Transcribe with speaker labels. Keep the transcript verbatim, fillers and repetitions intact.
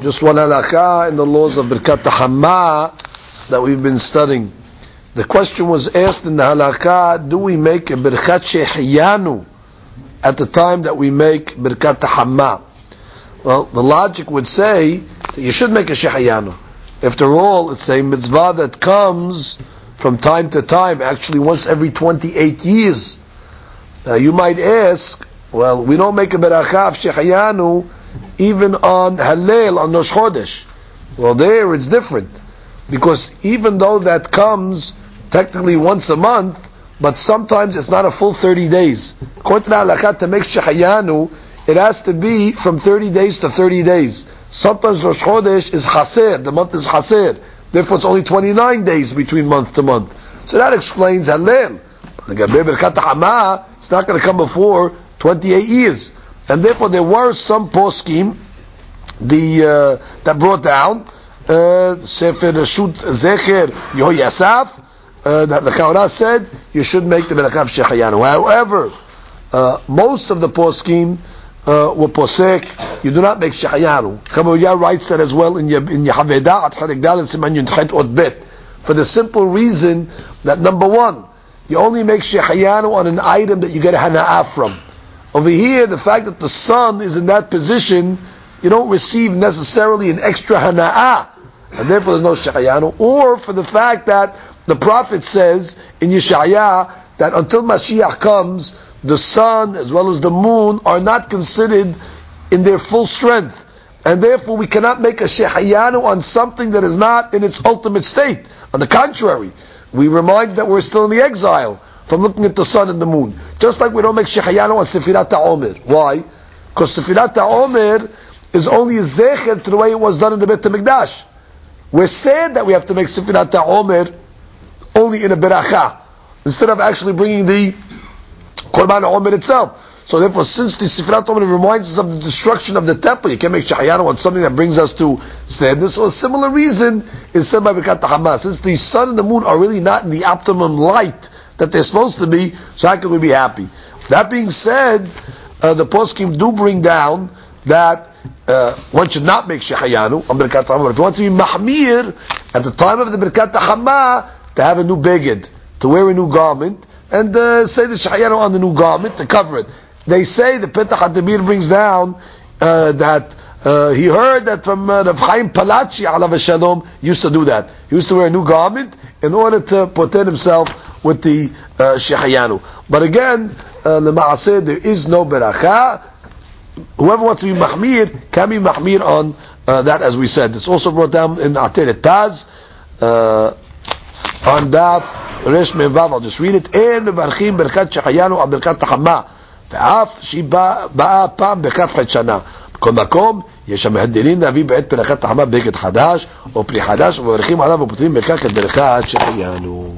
Speaker 1: Just one halakha in the laws of Birkat Hama that we've been studying. The question was asked in the halakha, do we make a Birkat Shehiyanu at the time that we make Birkat Hama? Well, the logic would say that you should make a Shehiyanu. After all, it's a mitzvah that comes from time to time, actually once every twenty-eight years. Now you might ask, well, we don't make a beracha of Shehiyanu even on Hallel, on Rosh Chodesh. Well, there it's different, because even though that comes technically once a month, but sometimes it's not a full thirty days. According to the halakha, to make Shehiyanu, it has to be from thirty days to thirty days. Sometimes Rosh Chodesh is Haser, the month is Haser. Therefore it's only twenty-nine days between month to month. So that explains Hallel. It's not going to come before twenty-eight years. And therefore there were some poskim the, uh, that brought down Sefer Reshut Zecher Yehoyasaf, uh, that the Chaura said you should make the Berachav Shehiyanu. However, uh, most of the poskim uh, were posek, you do not make Shehiyanu. Chamoya writes that as well in Yehaveda at Chelik Dalet Siman Yunchet Od Bet, for the simple reason that number one, you only make Shehiyanu on an item that you get a hana'ah from. Over here, the fact that the sun is in that position, you don't receive necessarily an extra hana'ah, and therefore there's no Shehiyanu. Or for the fact that the prophet says in Yeshaya that until Mashiach comes, the sun as well as the moon are not considered in their full strength, and therefore we cannot make a Shehiyanu on something that is not in its ultimate state. On the contrary, we remind that we're still in the exile from looking at the sun and the moon. Just like we don't make Shehiyanu on Sefirat HaOmer. Why? Because Sefirat HaOmer is only a zecher to the way it was done in the Beit HaMikdash. We're said that we have to make Sefirat HaOmer only in a beracha, instead of actually bringing the Korban HaOmer itself. So therefore, since the Sefirat HaOmer reminds us of the destruction of the temple, you can't make Shehiyanu on something that brings us to sadness. So a similar reason is said by Birkat Hama. Since the sun and the moon are really not in the optimum light that they're supposed to be, so how can we be happy? That being said, uh, the poskim do bring down that uh, one should not make Shehiyanu on Birkat Hama. If you want to be mahmir at the time of the Birkat Hama, to have a new beged, to wear a new garment, and uh, say the Shehiyanu on the new garment to cover it. They say the Petach HaDebir brings down uh, that uh, he heard that from uh, Rav Chaim Palachi alav shalom used to do that. He used to wear a new garment in order to protect himself with the uh, Shehiyanu. But again, the Ma'aseh, there is no beracha. Whoever wants to be mahmir can be mahmir on uh, that, as we said. It's also brought down in Ateret Taz uh, on Daf Resh Mevav. I'll just read it. En mevarchim berkat Shehiyanu al berkat Hama. ואף שהיא באה פעם בכף חד שנה. בכל מקום, יש המהדרין להביא בעת ברכת החמה בגד חדש, או פרי חדש, ומברכים עליו ופותרים בכך את ברכת Shehiyanu.